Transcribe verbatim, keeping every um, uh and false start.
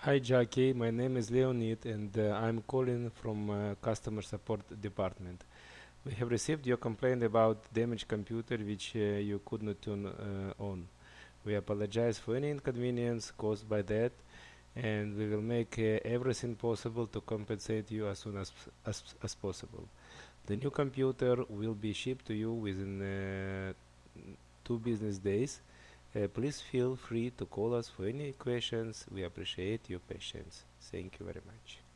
Hi Jackie, my name is Leonid and uh, I'm calling from uh, customer support department. We have received your complaint about damaged computer which uh, you could not turn uh, on. We apologize for any inconvenience caused by that and we will make uh, everything possible to compensate you as soon as, as, as possible. The new computer will be shipped to you within uh, two business days. Uh, please feel free to call us for any questions. We appreciate your patience. Thank you very much.